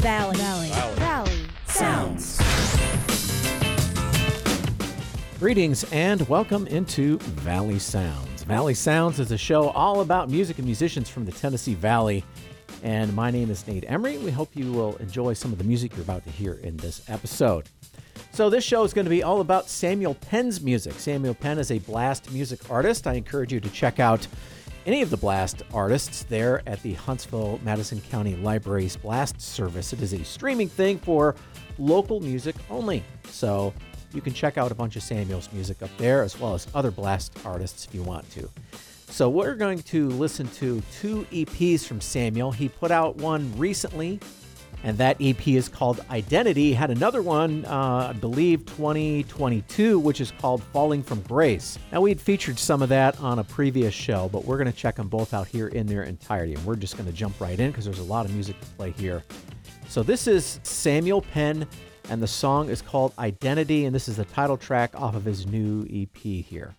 Valley Sounds. Greetings and welcome into Valley Sounds. Valley Sounds is a show all about music and musicians from the Tennessee Valley. And my name is Nate Emery. We hope you will enjoy some of the music you're about to hear in this episode. So this show is going to be all about Samuel Penn's music. Samuel Penn is a blast music artist. I encourage you to check out any of the blast artists there at the Huntsville-Madison County Library's Blast Service. It is a streaming thing for local music only. So you can check out a bunch of Samuel's music up there as well as other blast artists if you want to. So we're going to listen to two EPs from Samuel. He put out one recently, and that EP is called Identity. He had another one, I believe 2022, which is called Falling from Grace. Now, we'd featured some of that on a previous show, but we're going to check them both out here in their entirety. And we're just going to jump right in because there's a lot of music to play here. So this is Samuel Penn, and the song is called Identity, and this is the title track off of his new EP here.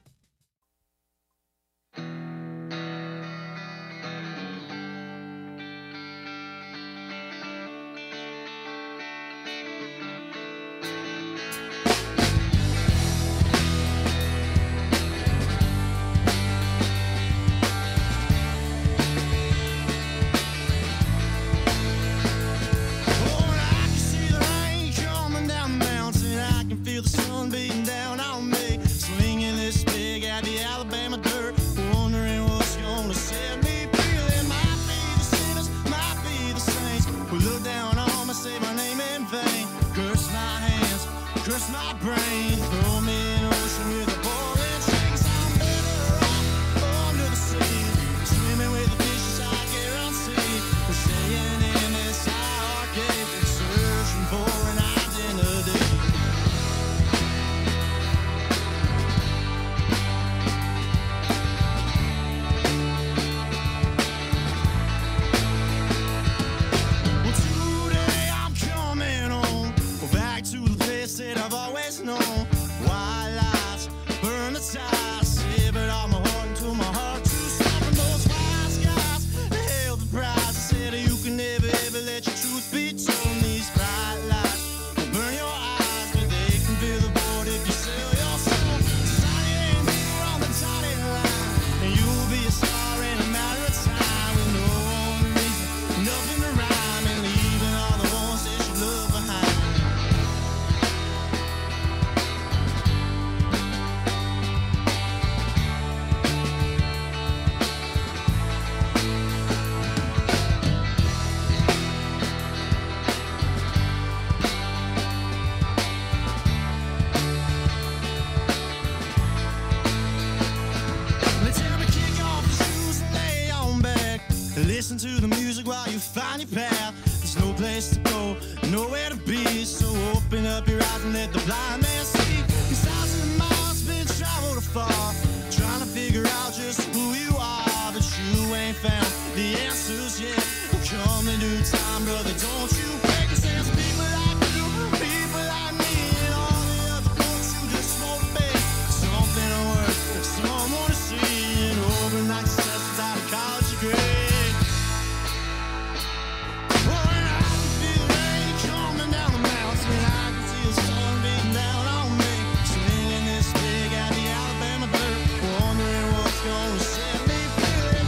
Listen to the music while you find your path. There's no place to go, nowhere to be. So open up your eyes and let the blind man see. These thousands of miles been traveled afar, trying to figure out just who you are. But you ain't found the answers yet. Will come in due time, brother, don't you break a sense. People like you, people like me, and all the other folks who just motivate. Something to work, someone to see, and overnight success without a college degree.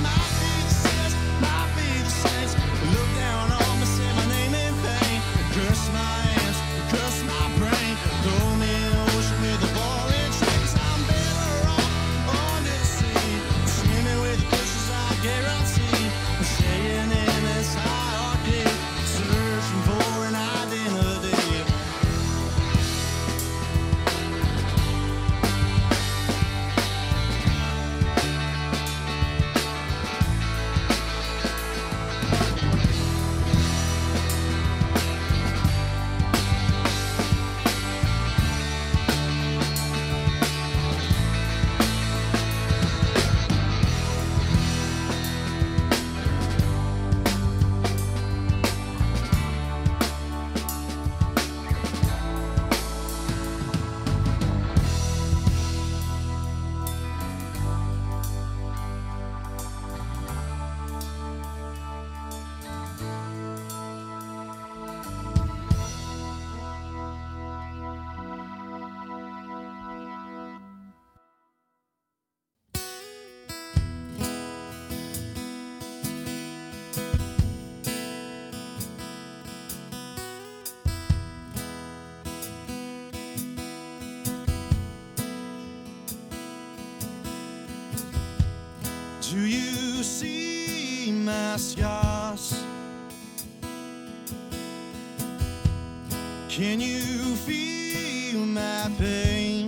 Curse my scars. Can you feel my pain?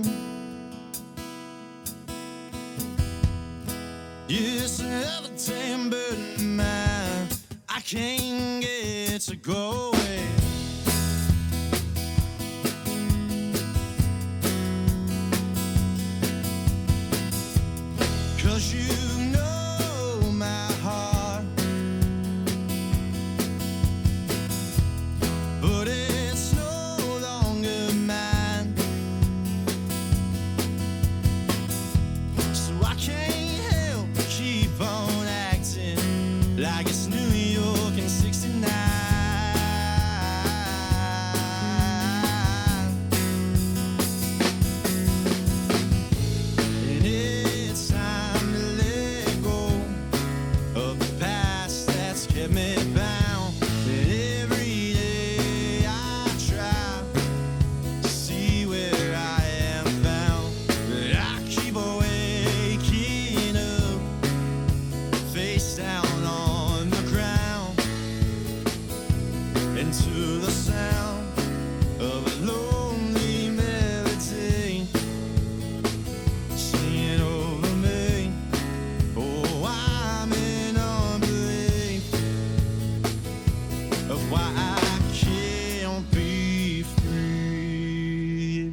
Yes, another time burning mine. I can't get to go away. Cause you know my heart, but it's no longer mine. So I can't help but keep on acting like it's New York in '69. And it's time to let go of the past that's kept me bound. And every day I try to see where I am found, but I keep waking up, face down on the ground, into the sound of a lonely melody singing over me. Oh, I'm in unbelief of why I can't be free.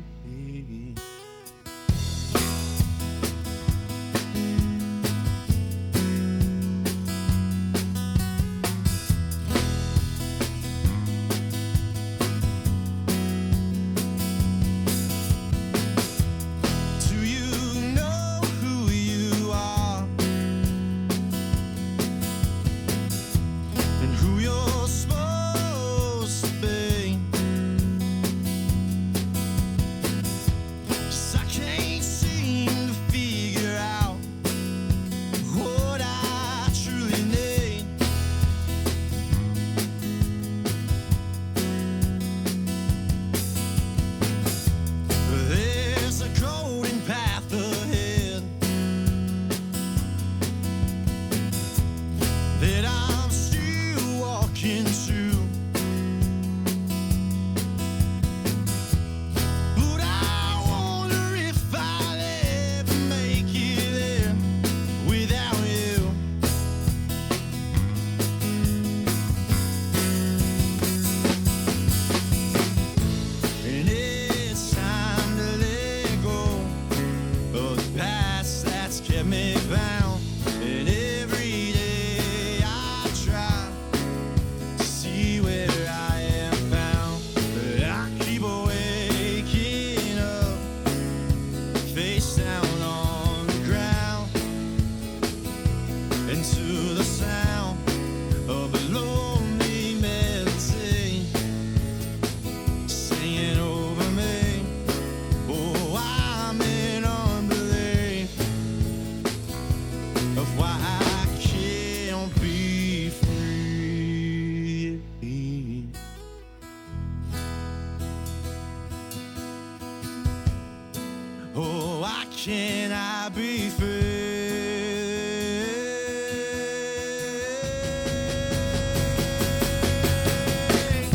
Do you know who you are and who you're supposed to be? 'Cause I can't seem to figure out what I truly need. There's a golden path ahead that I'm still walking to, but I wonder if I'll ever make it there without you. And it's time to let go of the past that's kept me bound. And every day I try to see where I am found, but I keep waking up, face down on the ground, into the sound of a lonely melody singing over me. Oh, I'm in unbelief of why I can't be free. Oh, why can't I be free?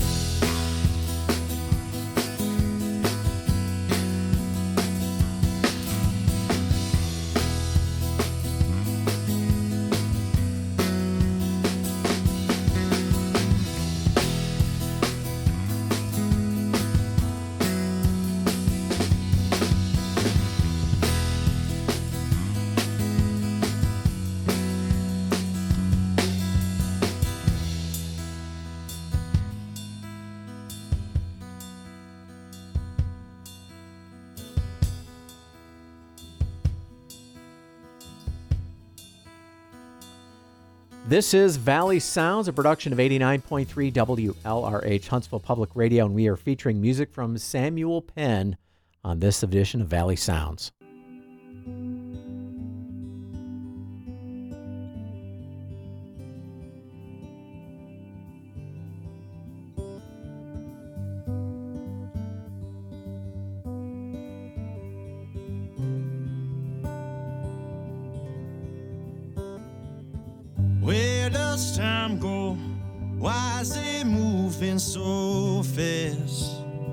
This is Valley Sounds, a production of 89.3 WLRH Huntsville Public Radio, and we are featuring music from Samuel Penn on this edition of Valley Sounds. Where does does time go? Why is it moving so fast?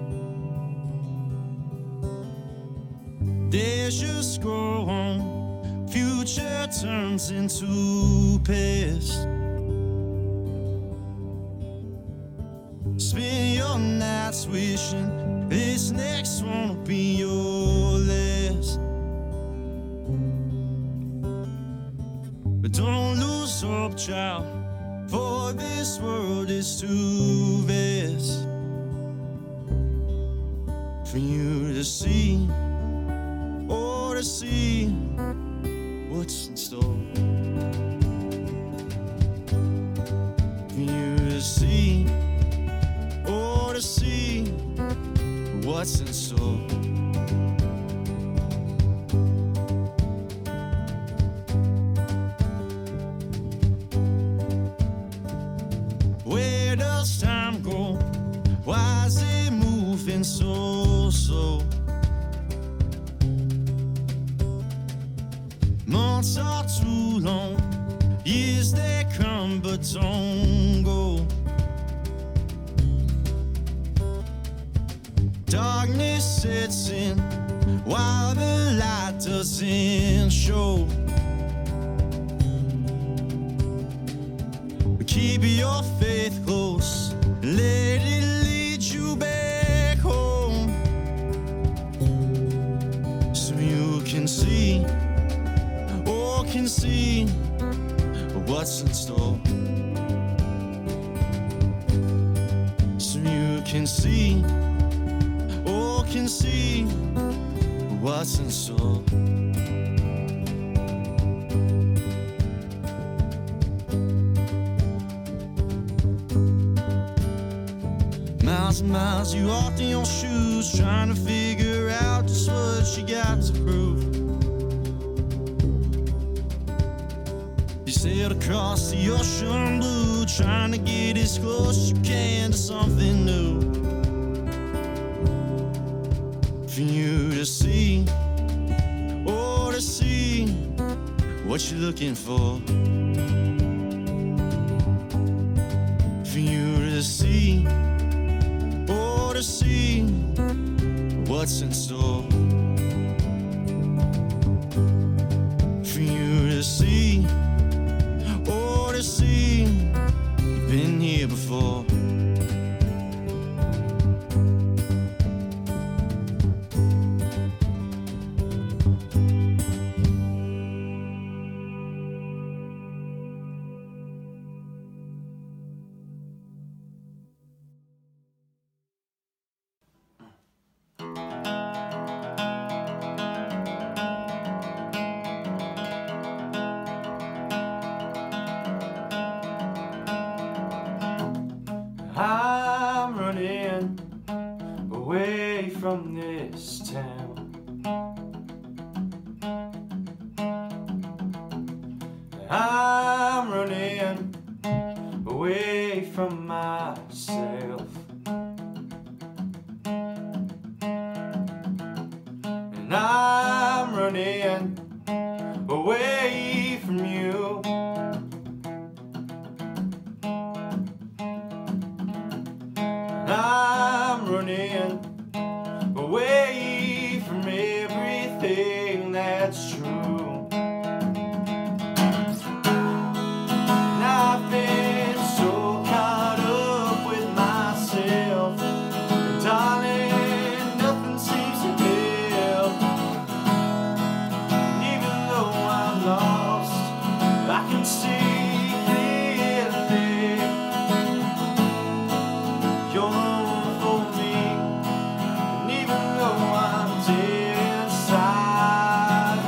Days just go on, future turns into past. Spend your nights wishing this next one will be your last. But don't lose hope, child, for this world is too vast for you to see, or to see what's in store. For you to see, or to see what's in store. Where does time go? Why is it moving so slow? Months are too long, years they come but don't go. Darkness sets in while the light doesn't show. Keep your faith close, let it lead you back home, so you can see, or can see what's in store. So you can see, or can see what's in store. Miles and miles you walked in your shoes, trying to figure out just what you got to prove. You sailed across the ocean blue, trying to get as close as you can to something new. For you to see, or to see what you're looking for. For you to see, or to see what's in store. For you to see, or to see you've been here before. I'm running away from this town. I'm running away from myself. And I'm running away from you. I'm running away from everything that's true. And I've been so caught up with myself, and darling, nothing seems to help. And even though I'm lost, I can see clearly you're for me. And even though I'm dead inside,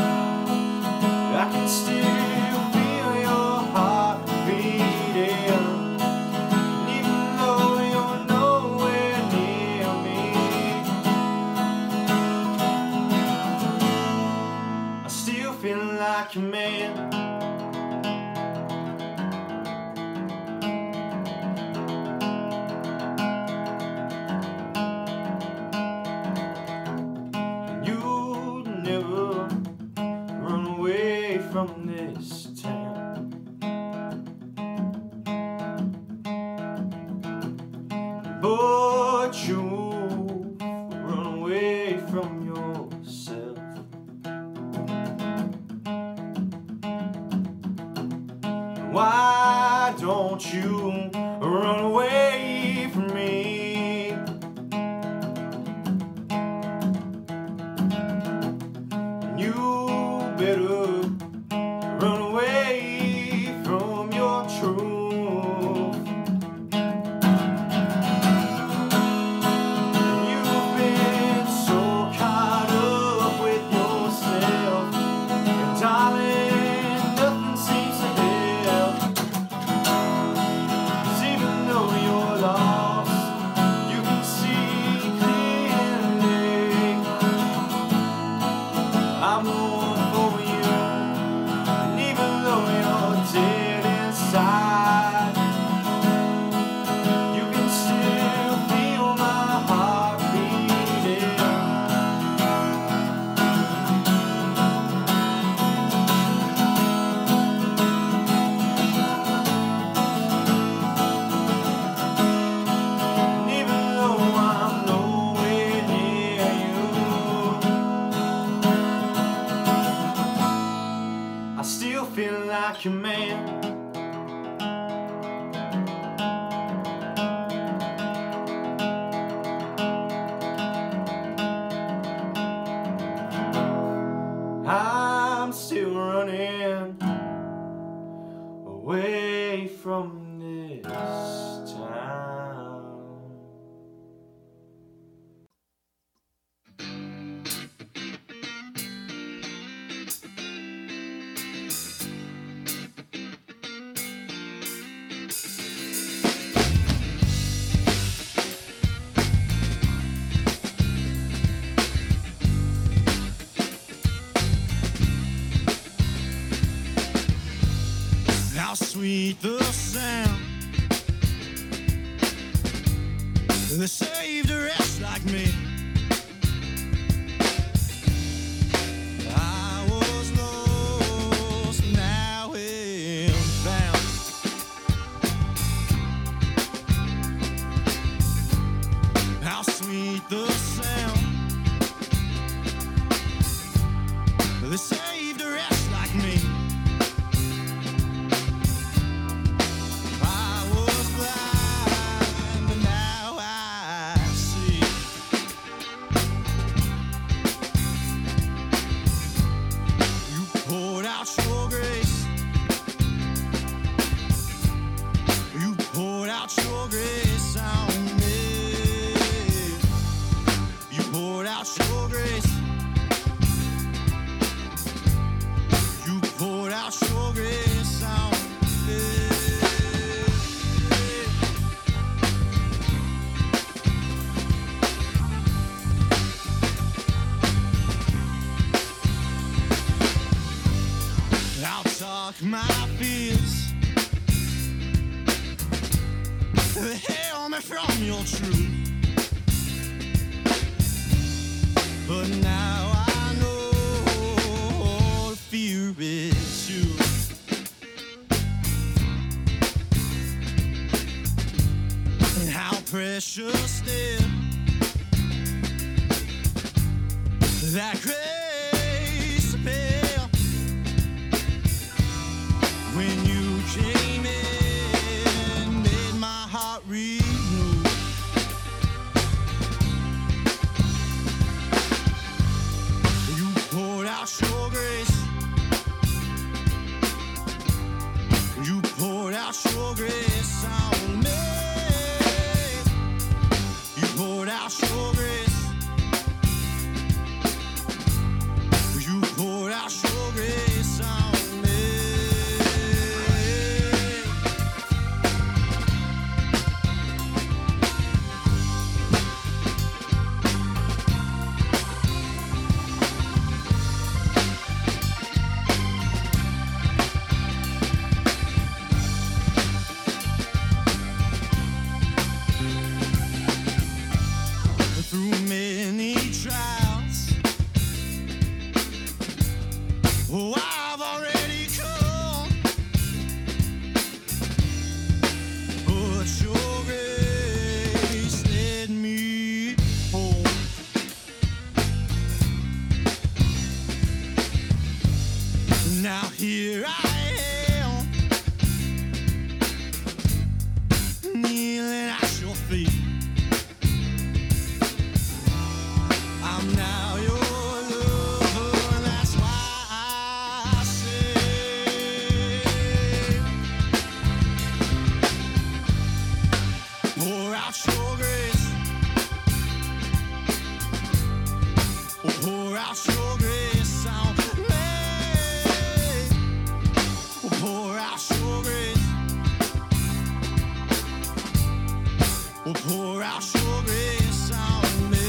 I can still feel your heart beating. And even though you're nowhere near me, I still feel like a man. Never run away from this town. but you run away from yourself. Why don't you run away from me? You better run away from your truth. You've been so caught up with yourself, and darling, nothing seems to help. 'Cause even though you're lost, you can see clearly. I'm the one for you, and even though you're dead inside, you can still feel my heart beating. And even though I'm nowhere near you, I still feel like a man. I'm still running away from this town. How sweet the sound that saved a wretch like me. I was lost, now am found. How sweet the sound that saved a wretch like me. I was blind, but now I see. You poured out your grace. You poured out your grace on me. You poured out your grace. You poured out your grace on me. I'll talk my fears. Hail me from your truth. But now I know the fear is you. And how precious then that grace appeared when you came in, made my heart renew. You poured out your grace. You poured out your grace on me. You poured out your grace. You poured out your grace on me. feet. I'm now your lover, and that's why I say, pour out your grace, pour out your grace on me, pour out your grace, pour out your grace on me.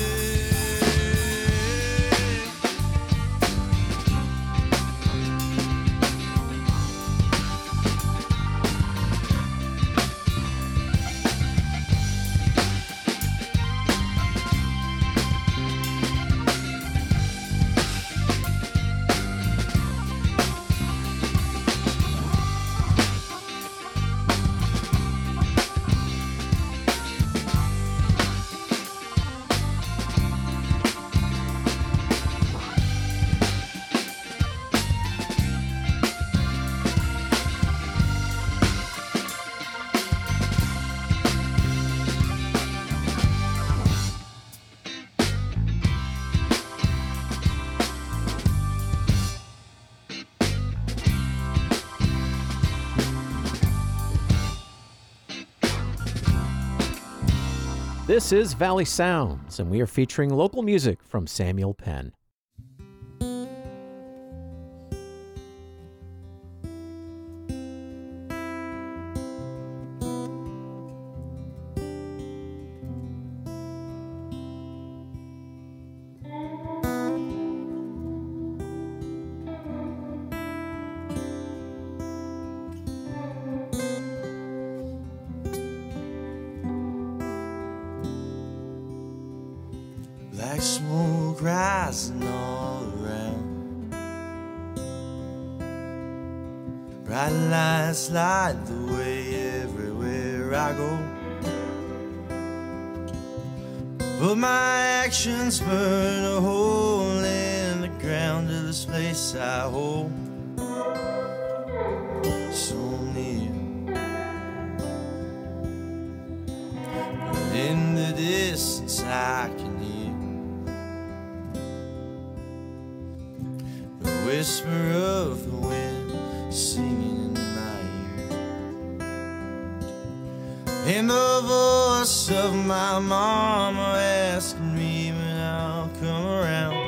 This is Valley Sounds, and we are featuring local music from Samuel Penn. Black smoke rising all around, bright lights light the way everywhere I go, but my actions burn a hole in the ground of this place I hold so near. But in the distance I can hear the whisper of the wind singing in my ear, and the voice of my mama asking me when I'll come around.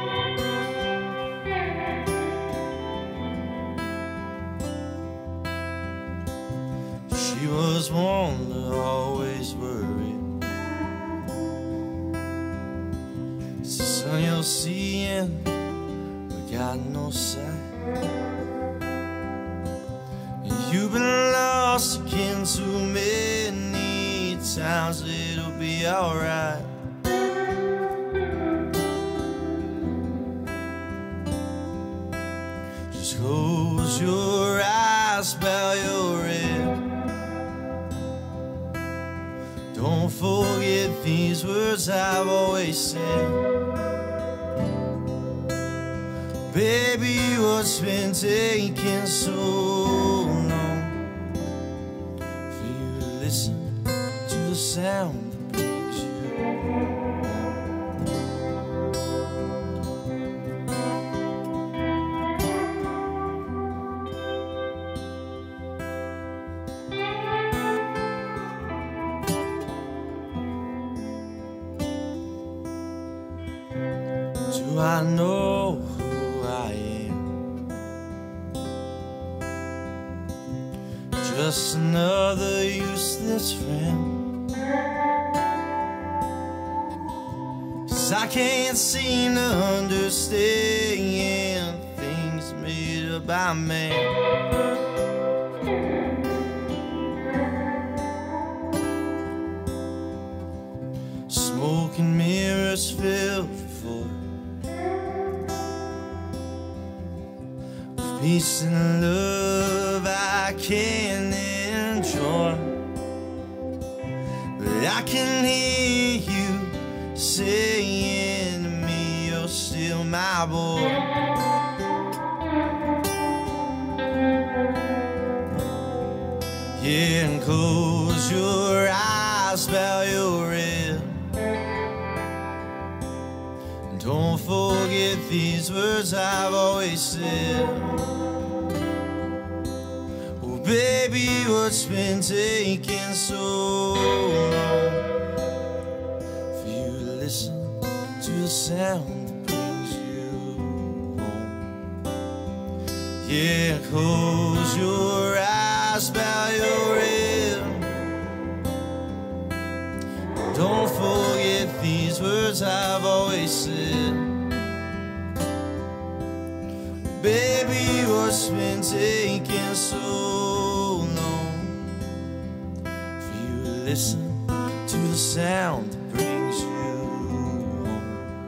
She was one to always worry. It's the sun you're seeing, got no sight, and you've been lost again too many times. It'll be alright. Just close your eyes, bow your head. Don't forget these words I've always said. Baby, what's been taking so long for you to listen to the sound that brings you home? Do I know just another useless friend? 'Cause I can't seem to understand things made up by man. Smoke and mirrors filled for peace and love I can enjoy, but I can hear you saying to me, you're still my boy. Yeah, and close your eyes eyes spell your red. And don't forget these words I've always said. Oh baby, what's been taking so long for you to listen to the sound that brings you home? Yeah, close your eyes, bow your head. Don't forget these words I've always said. Baby, what's been taking so long for you to listen to the sound that brings you home?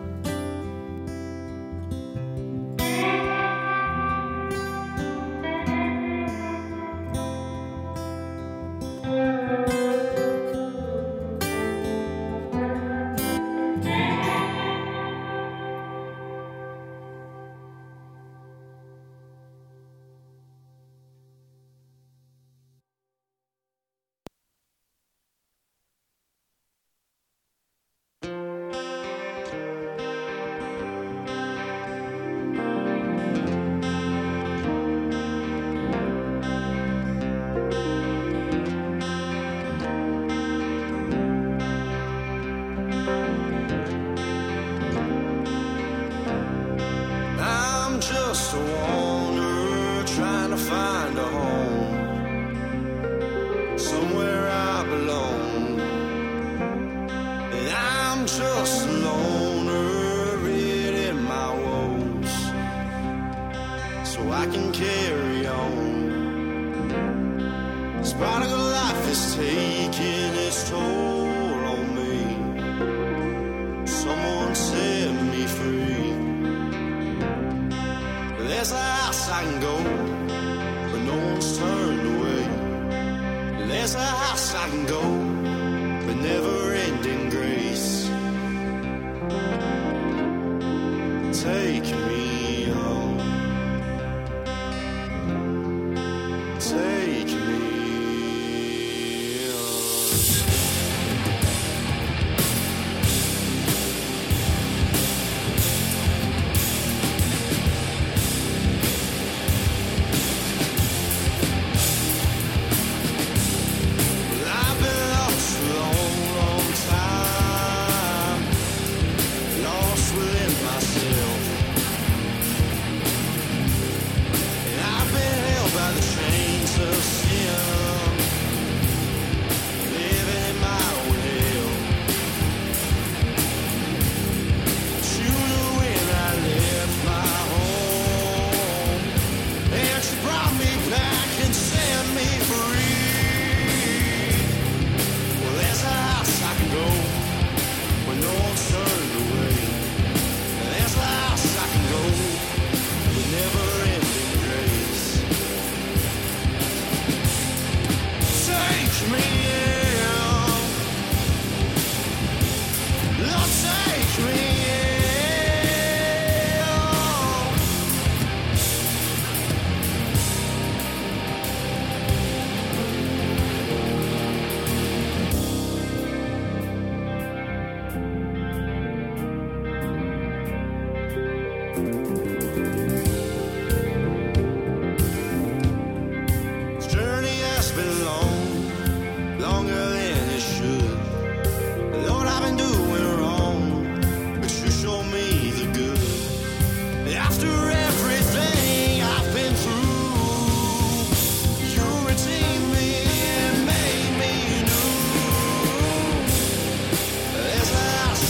Just a wanderer trying to find a home, somewhere I belong. And I'm just a loner, reading my woes, so I can carry on. This prodigal life is taking its toll on me. Someone set me free. There's a house I can go, but no one's turned away. There's a house I can go, but never-ending grace. Take me home. Take me home. There's a house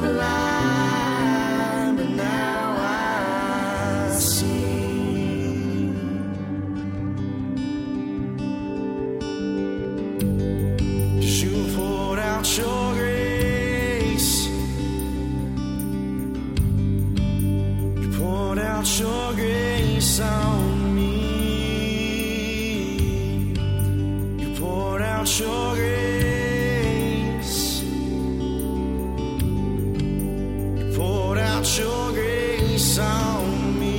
blind, but now I see. You poured out your grace. You poured out your grace on me. You poured out your grace. Your grace on me.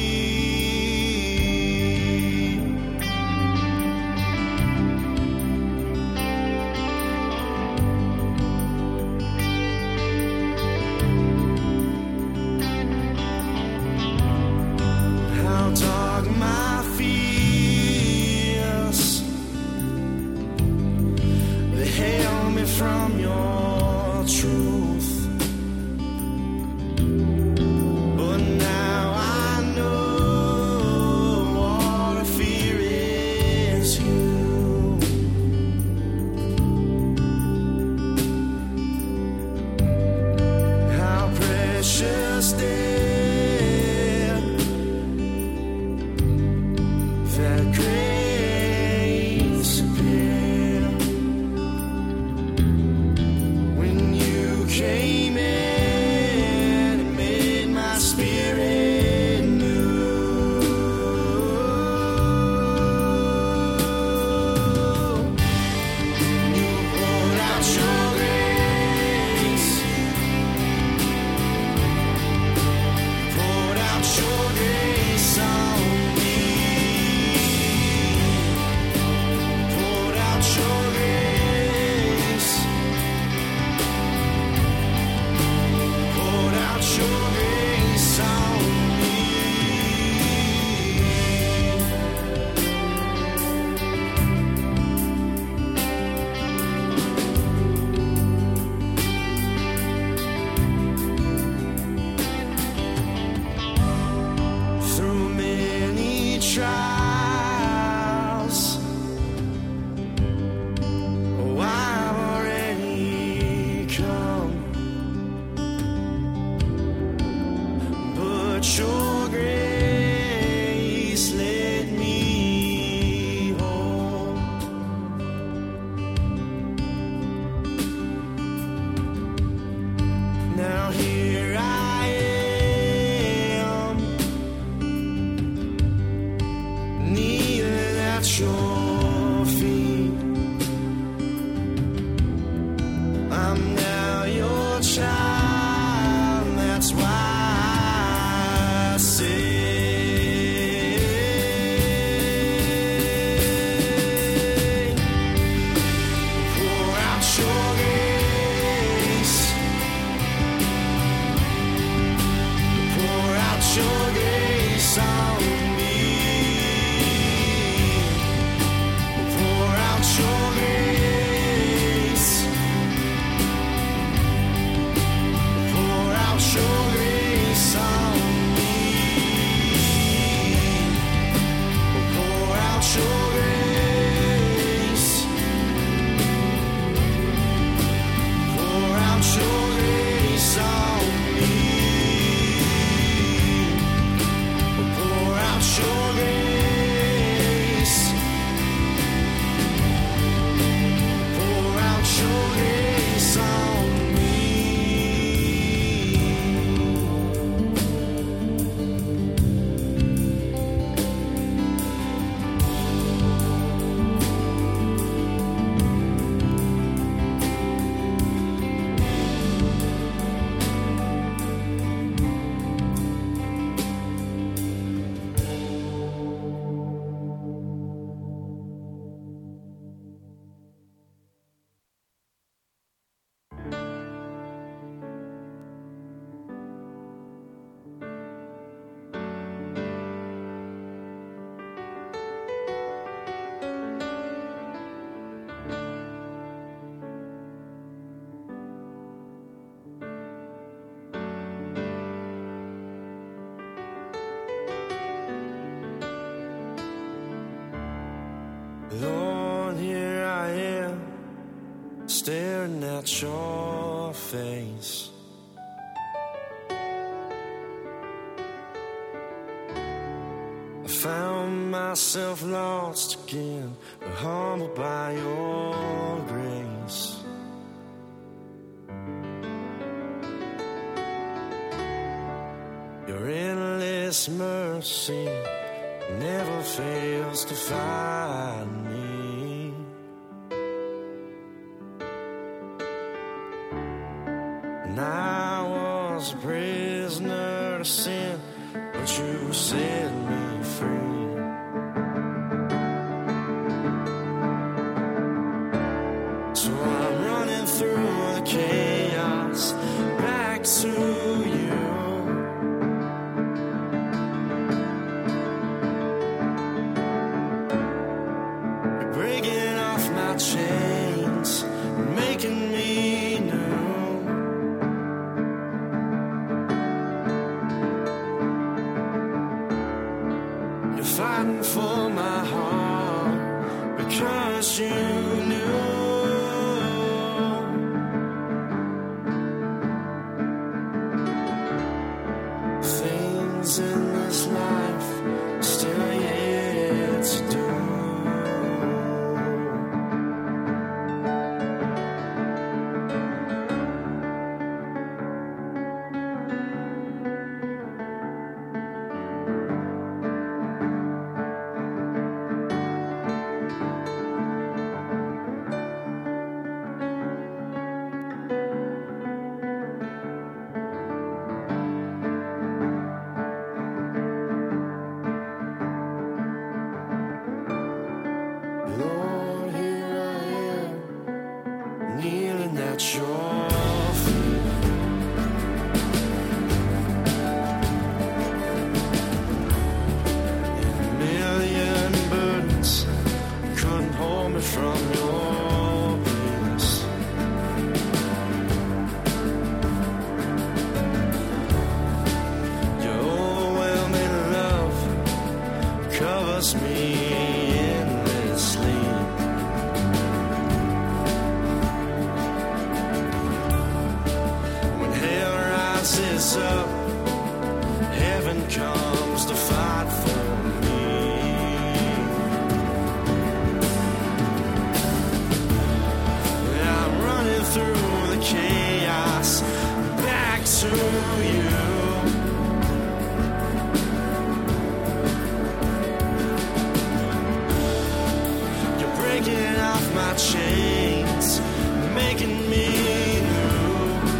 How dark my fears, they held me from your truth. Lord, here I am, staring at your face. myself lost again, but humbled by your grace. Your endless mercy never fails to find me. And I was a prisoner to sin, but you set me free. So I'm running through the chaos back to you. You're breaking off my chains, making me new. You're fighting for my heart because you knew. Things in this life still yet to do. Lord, here I am, kneeling at your feet. And a million burdens couldn't hold me from your peace. Your overwhelming love covers me endlessly. When hell rises up, heaven comes to fight for me. I'm running through the chaos back to you. You're breaking off my chains, making me new.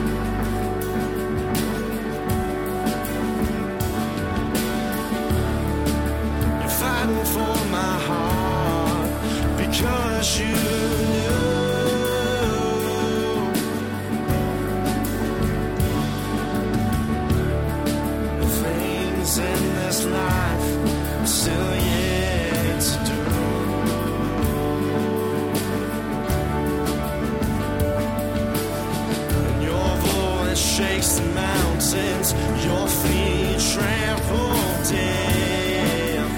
You're fighting for my heart because you knew. The things in this life are still yet to do. And your voice shakes the mountains, your feet trample death.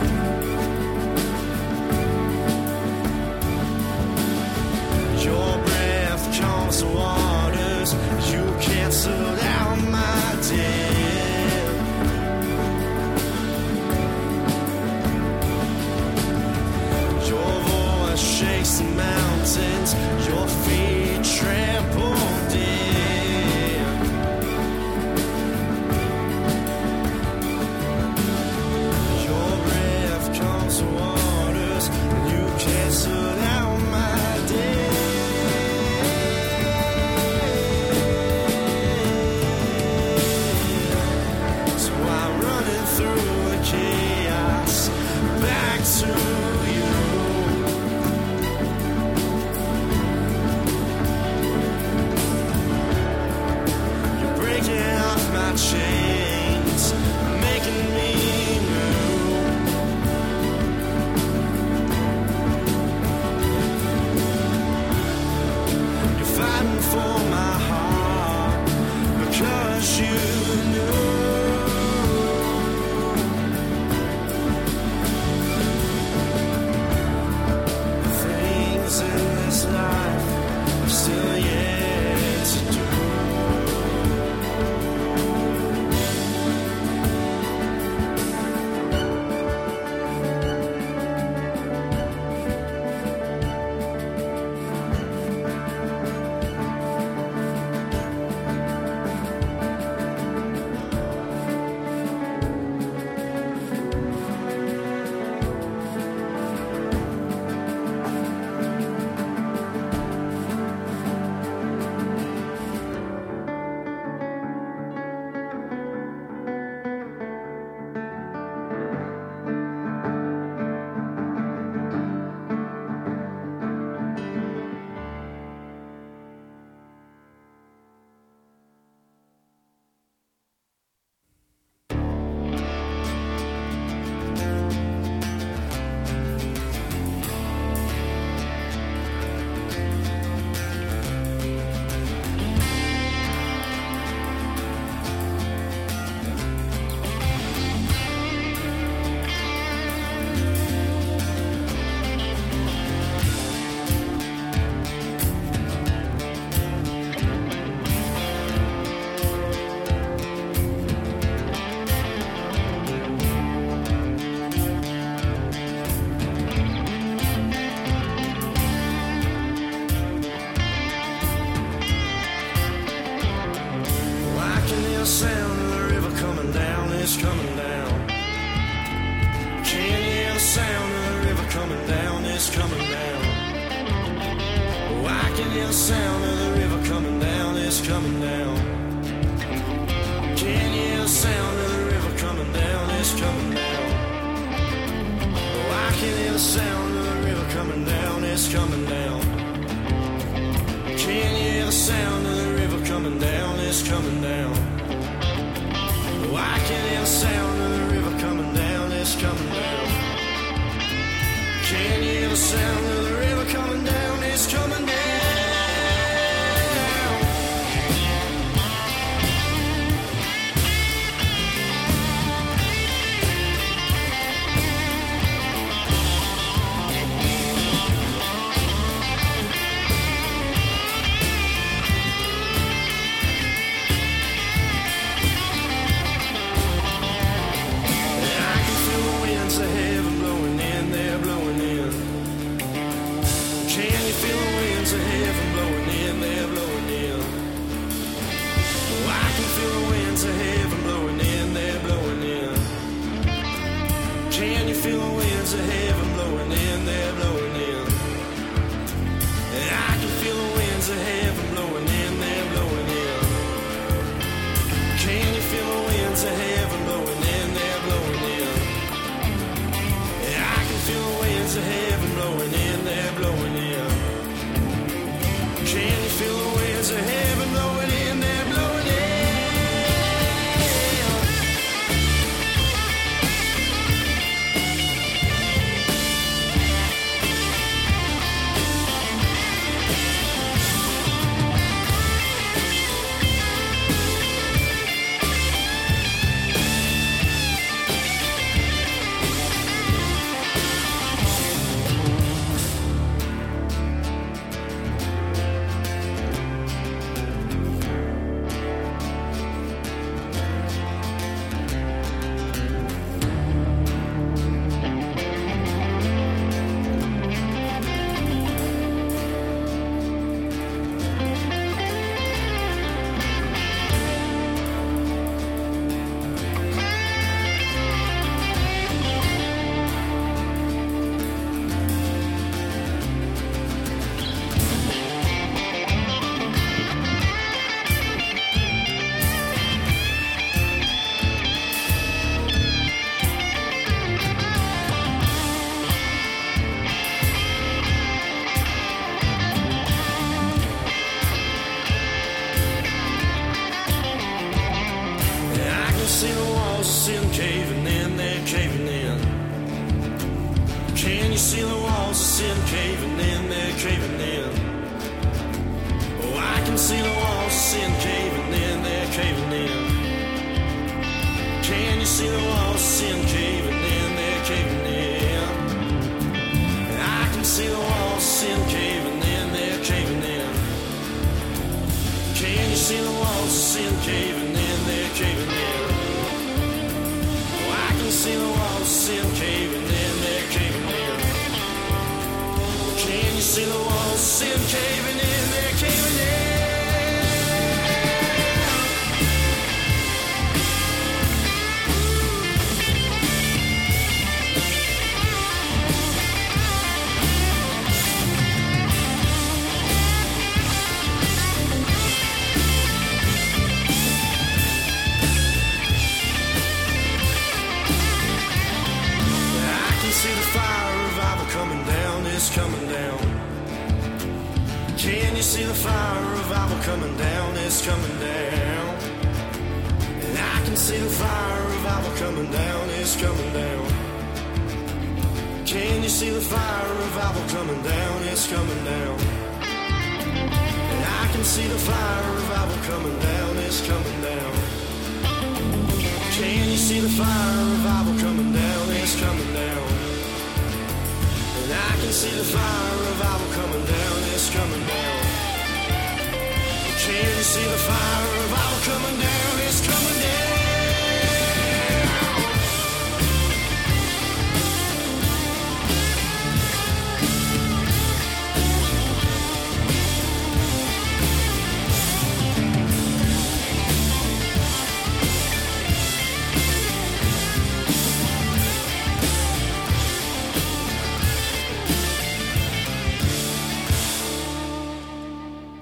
Your breath calms the waters, you canceled out my death. Your voice shakes the mountains, your feet trample dead. Your breath calms the waters, you canceled out my death. So I'm running through the chaos back to you. You're breaking off my chains, making me new. You're fighting for my heart because you knew. Things in this life are still yet to do. hear the sound of the river coming down, it's coming down. Can you hear the sound of the river coming down, it's coming down. Oh, I can hear the sound of the river coming down, it's coming down. Can you hear the sound of the river coming down, it's coming down. Oh, I can hear the sound of the river coming down, it's coming down. Can you hear the sound of the river coming down, it's coming down.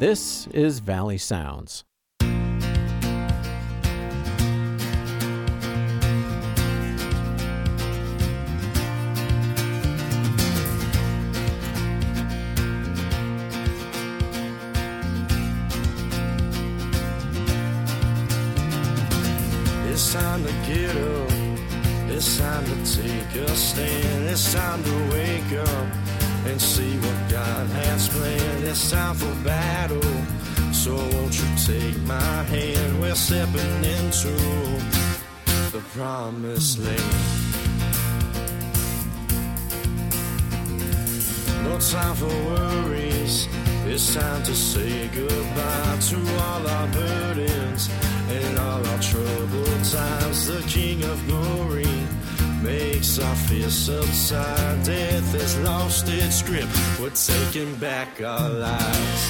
This is Valley Sounds. It's time to get up, it's time to take a stand, it's time to wake up and see what God has planned. It's time for battle, so won't you take my hand? We're stepping into the promised land. No time for worries, it's time to say goodbye to all our burdens and all our troubled times. The King of Glory makes our fears subside. Death has lost its grip, we're taking back our lives.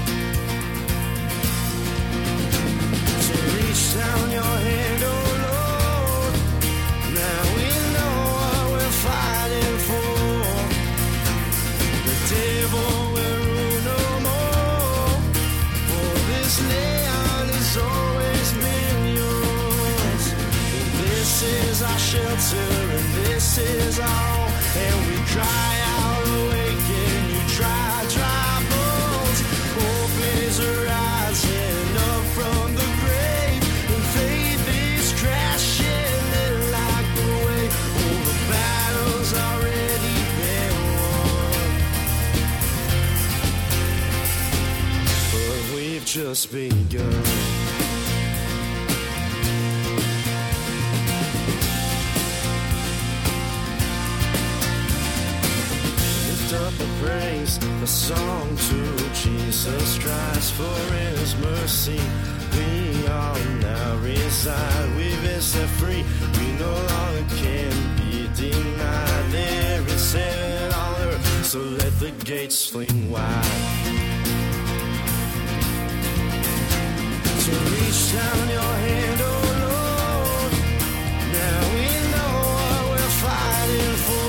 So reach down your hand, oh Lord, now we know what we're fighting for. The devil will rule no more, for this land has always been yours. And this is our shelter, and this is our home, and we cry out, awaken, you dry bones. Hope is rising up from the grave, and faith is crashing in like the wave. All the battle's already been won, but we've just begun. Up a praise, a song to Jesus Christ. For his mercy we all now reside. We've been set free, we no longer can be denied. There is heaven on earth, so let the gates fling wide. So reach down your hand, oh Lord, now we know what we're fighting for.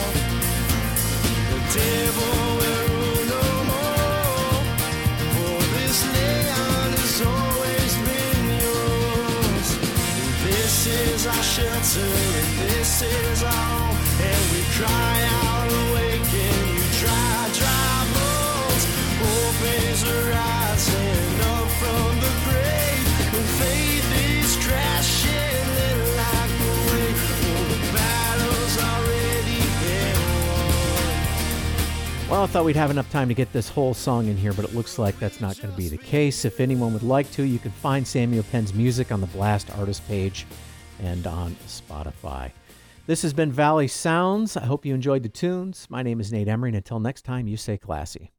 Devil will rule no more, for this land has always been yours. And this is our shelter, and this is our home, and we cry out, awaken, you dry bones. Hope is rising up from the grave, and faith is crashing in like a wave. Oh, the battle's already been won. Well, I thought we'd have enough time to get this whole song in here, but it looks like that's not going to be the case. If anyone would like to, you can find Samuel Penn's music on the Blast Artist page and on Spotify. This has been Valley Sounds. I hope you enjoyed the tunes. My name is Nate Emery, and until next time, you stay classy.